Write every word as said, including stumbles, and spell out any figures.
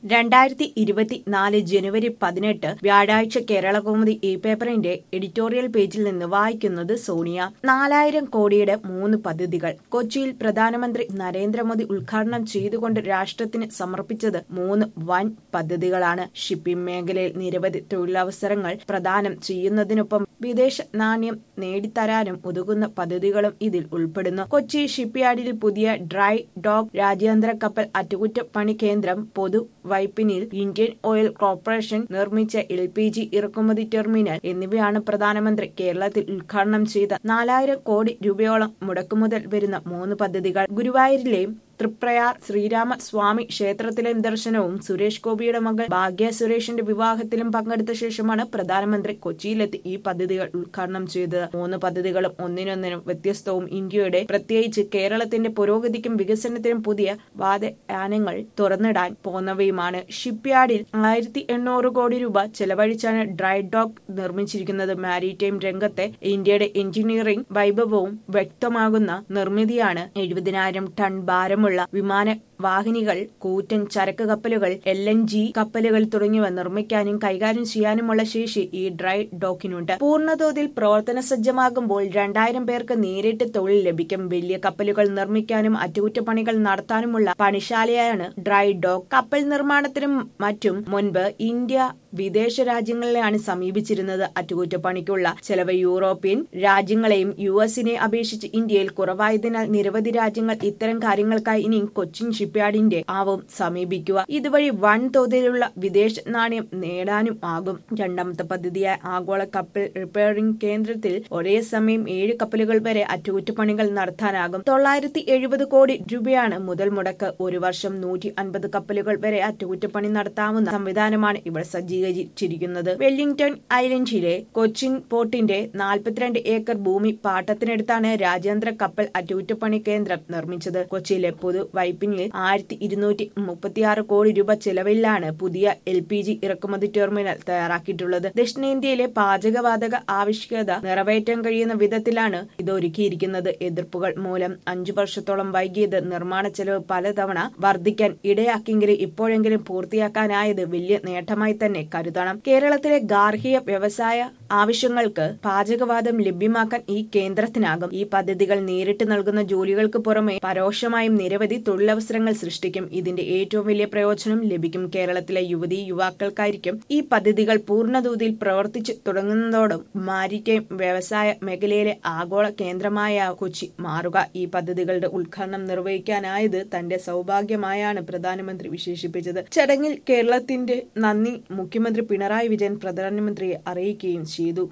രണ്ടായിരത്തി ഇരുപത്തിനാല് ജനുവരി പതിനെട്ട് വ്യാഴാഴ്ച കേരളകൗമുദി ഈ പേപ്പറിന്റെ എഡിറ്റോറിയൽ പേജിൽ നിന്ന് വായിക്കുന്നത് സോണിയ. നാലായിരം കോടിയുടെ മൂന്ന് പദ്ധതികൾ. കൊച്ചിയിൽ പ്രധാനമന്ത്രി നരേന്ദ്രമോദി ഉദ്ഘാടനം ചെയ്തുകൊണ്ട് രാഷ്ട്രത്തിന് സമർപ്പിച്ചത് മൂന്ന് വൻ പദ്ധതികളാണ്. ഷിപ്പിംഗ് മേഖലയിൽ നിരവധി തൊഴിലവസരങ്ങൾ പ്രദാനം ചെയ്യുന്നതിനൊപ്പം വിദേശ നാണ്യം നേടിത്തരാനും ഉതകുന്ന പദ്ധതികളും ഇതിൽ ഉൾപ്പെടുന്നു. കൊച്ചി ഷിപ്പ്യാർഡിൽ പുതിയ ഡ്രൈ ഡോക്ക്, രാജ്യാന്തര കപ്പൽ അറ്റകുറ്റപ്പണി കേന്ദ്രം, പൊതു വൈപ്പിനിൽ ഇന്ത്യൻ ഓയിൽ കോർപ്പറേഷൻ നിർമ്മിച്ച എൽ പി ജി ഇറക്കുമതി ടെർമിനൽ എന്നിവയാണ് പ്രധാനമന്ത്രി കേരളത്തിൽ ഉദ്ഘാടനം ചെയ്ത നാലായിരം കോടി രൂപയോളം മുടക്കുമുതൽ വരുന്ന മൂന്ന് പദ്ധതികൾ. ഗുരുവായൂരിലെയും തൃപ്രയാർ ശ്രീരാമ സ്വാമി ക്ഷേത്രത്തിലെ ദർശനവും സുരേഷ് ഗോപിയുടെ മകൾ ഭാഗ്യ സുരേഷിന്റെ വിവാഹത്തിലും പങ്കെടുത്ത ശേഷമാണ് പ്രധാനമന്ത്രി കൊച്ചിയിലെത്തി ഈ പദ്ധതികൾ ഉദ്ഘാടനം ചെയ്തത്. മൂന്ന് പദ്ധതികളും ഒന്നിനൊന്നിനും വ്യത്യസ്തവും ഇന്ത്യയുടെ പ്രത്യേകിച്ച് കേരളത്തിന്റെ പുരോഗതിക്കും വികസനത്തിനും പുതിയ വാതായനങ്ങൾ തുറന്നിടാൻ പോന്നവയുമാണ്. ഷിപ്പ്യാർഡിൽ ആയിരത്തി എണ്ണൂറ് കോടി രൂപ ചെലവഴിച്ചാണ് ഡ്രൈ ഡോക്ക് നിർമ്മിച്ചിരിക്കുന്നത്. മാരിടൈം രംഗത്തെ ഇന്ത്യയുടെ എഞ്ചിനീയറിംഗ് വൈഭവവും വ്യക്തമാകുന്ന നിർമ്മിതിയാണ്. എഴുപതിനായിരം ടൺ ഭാരമുള്ള വിമാന വാഹിനികൾ, കൂറ്റൻ ചരക്ക് കപ്പലുകൾ, എൽ എൻ ജി കപ്പലുകൾ തുടങ്ങിയവ നിർമ്മിക്കാനും കൈകാര്യം ചെയ്യാനുമുള്ള ശേഷി ഈ ഡ്രൈ ഡോക്കിനുണ്ട്. പൂർണ്ണതോതിൽ പ്രവർത്തന സജ്ജമാകുമ്പോൾ രണ്ടായിരം പേർക്ക് നേരിട്ട് തൊഴിൽ ലഭിക്കും. വലിയ കപ്പലുകൾ നിർമ്മിക്കാനും അറ്റകുറ്റപ്പണികൾ നടത്താനുമുള്ള പണിശാലയാണ് ഡ്രൈ ഡോക്ക്. കപ്പൽ നിർമ്മാണത്തിനും മറ്റും മുൻപ് ഇന്ത്യ വിദേശ രാജ്യങ്ങളിലാണ് സമീപിച്ചിരുന്നത്. അറ്റകുറ്റപ്പണിക്കുള്ള ചെലവ് യൂറോപ്യൻ രാജ്യങ്ങളെയും യു എസിനെ അപേക്ഷിച്ച് ഇന്ത്യയിൽ കുറവായതിനാൽ നിരവധി രാജ്യങ്ങൾ ഇത്തരം കാര്യങ്ങൾക്കായി ഇനി കൊച്ചിൻ ഷിപ്പ്യാർഡിന്റെ ആവും സമീപിക്കുക. ഇതുവഴി വൻതോതിലുള്ള വിദേശ നാണ്യം നേടാനും ആകും. രണ്ടാമത്തെ പദ്ധതിയായ ആഗോള കപ്പൽ റിപ്പയറിംഗ് കേന്ദ്രത്തിൽ ഒരേ സമയം ഏഴ് കപ്പലുകൾ വരെ അറ്റകുറ്റപ്പണികൾ നടത്താനാകും. തൊള്ളായിരത്തി എഴുപത് കോടി രൂപയാണ് മുതൽ മുടക്ക്. ഒരു വർഷം നൂറ്റി അൻപത് കപ്പലുകൾ വരെ അറ്റകുറ്റപ്പണി നടത്താവുന്ന സംവിധാനമാണ് ഇവിടെ സജ്ജീകരിച്ചിരിക്കുന്നത്. വെല്ലിംഗ്ടൺ ഐലൻഡിലെ കൊച്ചിൻ പോർട്ടിന്റെ നാൽപ്പത്തിരണ്ട് ഏക്കർ ഭൂമി പാട്ടത്തിനെടുത്താണ് രാജ്യാന്തര കപ്പൽ അറ്റകുറ്റപ്പണി കേന്ദ്രം നിർമ്മിച്ചത്. കൊച്ചിയിലെ പൊതു വൈപ്പിനിൽ ആയിരത്തി ഇരുന്നൂറ്റി മുപ്പത്തിയാറ് കോടി രൂപ ചെലവിലാണ് പുതിയ എൽ പി ജി ഇറക്കുമതി ടെർമിനൽ തയ്യാറാക്കിയിട്ടുള്ളത്. ദക്ഷിണേന്ത്യയിലെ പാചകവാതക ആവശ്യകത നിറവേറ്റാൻ കഴിയുന്ന വിധത്തിലാണ് ഇത് ഒരുക്കിയിരിക്കുന്നത്. എതിർപ്പുകൾ മൂലം അഞ്ചു വർഷത്തോളം വൈകിയത് നിർമ്മാണ ചെലവ് പലതവണ വർദ്ധിക്കാൻ ഇടയാക്കിയെങ്കിലും ഇപ്പോഴെങ്കിലും പൂർത്തിയാക്കാനായത് വലിയ നേട്ടമായി തന്നെ കരുതണം. കേരളത്തിലെ ഗാർഹിക വ്യവസായ ആവശ്യങ്ങൾക്ക് പാചകവാതം ലഭ്യമാക്കാൻ ഈ കേന്ദ്രത്തിനാകും. ഈ പദ്ധതികൾ നേരിട്ട് നൽകുന്ന ജോലികൾക്ക് പുറമെ പരോക്ഷമായും നിരവധി തൊഴിലവസരങ്ങൾ സൃഷ്ടിക്കും. ഇതിന്റെ ഏറ്റവും വലിയ പ്രയോജനം ലഭിക്കും കേരളത്തിലെ യുവതീ യുവാക്കൾക്കായിരിക്കും. ഈ പദ്ധതികൾ പൂർണ്ണതോതിൽ പ്രവർത്തിച്ചു തുടങ്ങുന്നതോടും മാരിടൈം വ്യവസായ മേഖലയിലെ ആഗോള കേന്ദ്രമായ കൊച്ചി മാറുക. ഈ പദ്ധതികളുടെ ഉദ്ഘാടനം നിർവഹിക്കാനായത് തന്റെ സൗഭാഗ്യമായാണ് പ്രധാനമന്ത്രി വിശേഷിപ്പിച്ചത്. ചടങ്ങിൽ കേരളത്തിന്റെ നന്ദി മുഖ്യമന്ത്രി പിണറായി വിജയൻ പ്രധാനമന്ത്രിയെ അറിയിക്കുകയും ചെയ്തു.